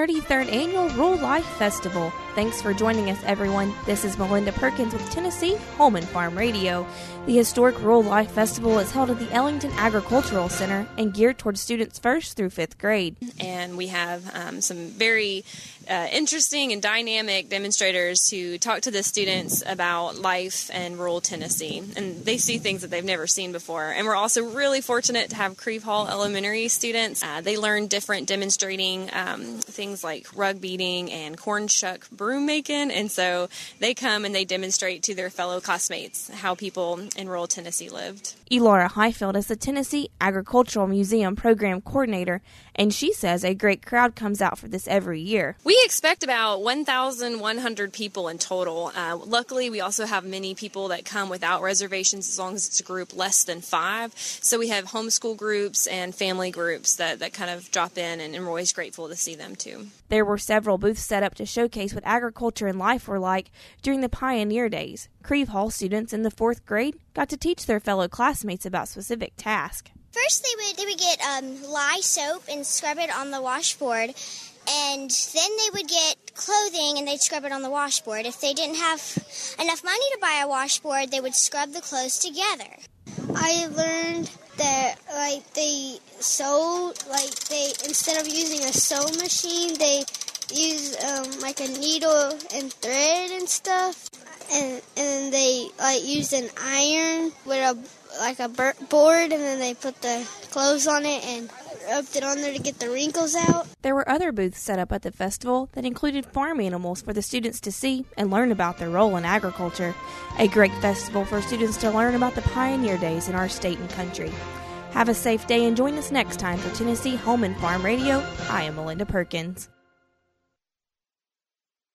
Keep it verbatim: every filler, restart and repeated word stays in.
thirty-third Annual Rural Life Festival. Thanks for joining us, everyone. This is Melinda Perkins with Tennessee Home and Farm Radio. The historic Rural Life Festival is held at the Ellington Agricultural Center and geared towards students first through fifth grade. And we have um, some very uh, interesting and dynamic demonstrators who talk to the students about life in rural Tennessee. And they see things that they've never seen before. And we're also really fortunate to have Creve Hall Elementary students. Uh, they learn different demonstrating um, things like rug beating and corn shuck broom making. And so they come and they demonstrate to their fellow classmates how people in rural Tennessee lived. Elora Highfield is the Tennessee Agricultural Museum Program Coordinator, and she says a great crowd comes out for this every year. We expect about one thousand one hundred people in total. Uh, luckily, we also have many people that come without reservations as long as it's a group less than five. So we have homeschool groups and family groups that, that kind of drop in, and, and we're always grateful to see them too. There were several booths set up to showcase what agriculture and life were like during the Pioneer Days. Creve Hall students in the fourth grade got to teach their fellow classmates about specific tasks. First, they would they would get um, lye soap and scrub it on the washboard, and then they would get clothing and they'd scrub it on the washboard. If they didn't have enough money to buy a washboard, they would scrub the clothes together. I learned that like they sew, like they instead of using a sewing machine, they use um, like a needle and thread and stuff, and and they like used an iron with a like a board, and then they put the clothes on it and rubbed it on there to get the wrinkles out. There were other booths set up at the festival that included farm animals for the students to see and learn about their role in agriculture. A great festival for students to learn about the pioneer days in our state and country. Have a safe day and join us next time for Tennessee Home and Farm Radio. I am Melinda Perkins.